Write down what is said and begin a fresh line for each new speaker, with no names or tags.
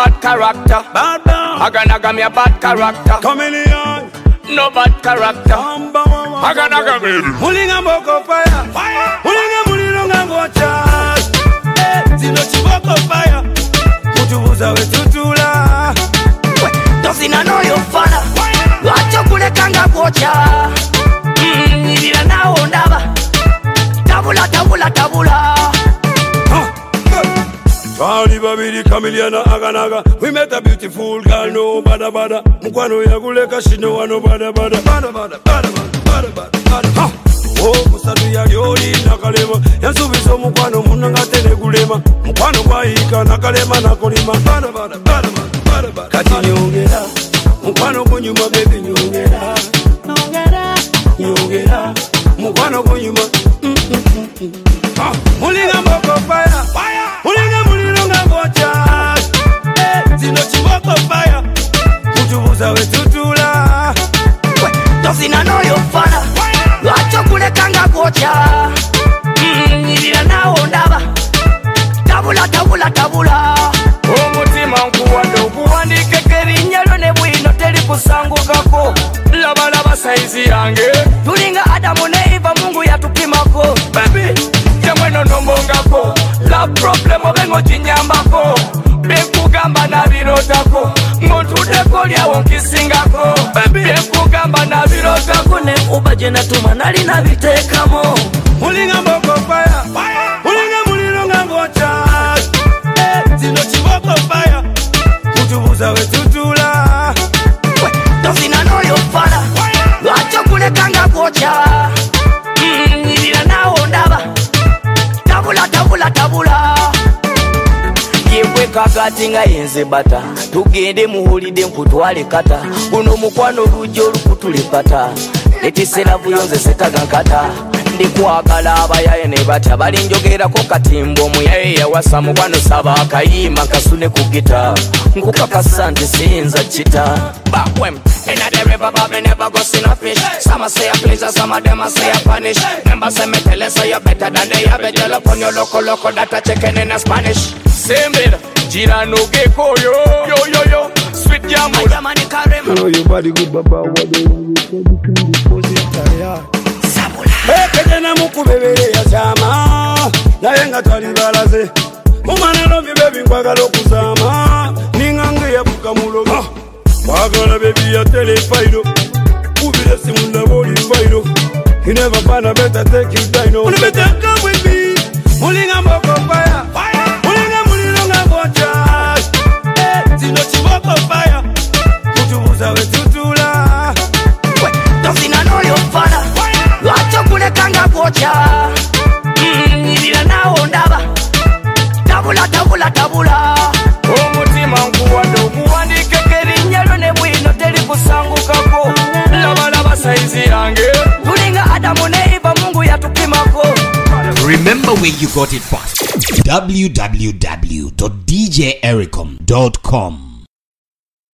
bad character.
Bad down.
Aganaga me a bad character.
Chameleon.
No bad character. Aganaga me.
Mulinga mboko fire. Mulinga mulilonga ngocha. Zino chiboko fire. Mutubuza wetutula.
Tozina no yo fana. Wacho kulekanga ngocha. Nibira nawo ndaba. Tabula tabula tabula.
Twali babiri Chameleon na Aganaga. We met a beautiful girl, no bada bada. Mukwano yaguleka shino wano bada bada. Bada bada bada bada bada bada. Oh, musadu ya yoli nakalema. Yansubiso mukwano munanga tene gulema. Mukwano kwaika nakalema nakolima. Bada bada bada bada bada. Kati nyongera. Mukwano kunyuma baby nyongera. Nyongera. Mukwano kunyuma. Mulinga mboko fire. Mulinga mulilonga ngocha. Zino chiboko fire. Mutubuza wetutula.
Tozina no yo fana. Wacho kulekanga ngocha. Nibira nawo ndaba. Tabula tabula tabula.
Omutima nkuwanda okuwandika ekerinnya ne bwino teri kusangukako. Laba laba saizi yange.
Tulinga Adamu ne Eva Mungu yatupimako.
Baby, yamweno nombongako. La problem obengo chinyambako. Bekugamba na birotako. Ngontudeko lyawo nkisingako. Baby, bekugamba na birotako.
Ne ubaje natuma nali nabitekamo.
Mulinga mboko fire. Mulinga mulilonga ngocha. Zino chiboko fire. Mutubuza wetutula.
Tozina no yo fana. Wacho kulekanga ngocha. Nibira nawo ndaba. Tabula tabula tabula.
Yebwe kakati nga yenze bata. Tugende muhulide nkutwale kata. Guno mukwano lujjo olukutulipata. Etisera buyonze setagankata. Ndikwagala abayaye ne batya balinjogerako katimbo muyaye yawasa mukwano saba akayimba kasune ku gita. Nkukakasa nti siyinza kita. Backwem. In the river, but we never go see no fish. Some say a pleasure, some of them say a punish. Remember, say me tell you, so you're better than they have. Tell up on your local that I chicken in a Spanish. Same bit, Gina no gecko, yo, sweet jam.
I know your body good, baba. What do you hey, kejena mukubebere ya chama. Naye nga twalibalaze. Mumana lombi baby nkwagala okuzama. Ningange yabuka muloga. Wagala baby ya telefailo. Ubile simu ndaboli failo. You never find a better take you dino. Unibeteka with me. Mulinga mboko fire. Mulinga mulilonga ngocha. Zino chiboko fire. Mutubuza wetutula.
Tozina no yo fana. Wacho kulekanga ngocha. Nibira nawo ndaba. Tabula tabula tabula.
Omutima nkuwanda okuwandika ekerinnya ne bwino teri kusangukako. Laba laba saizi yange.
Tulinga Adamu ne Eva Mungu yatupimako.
Remember where you got it first. www.djericom.com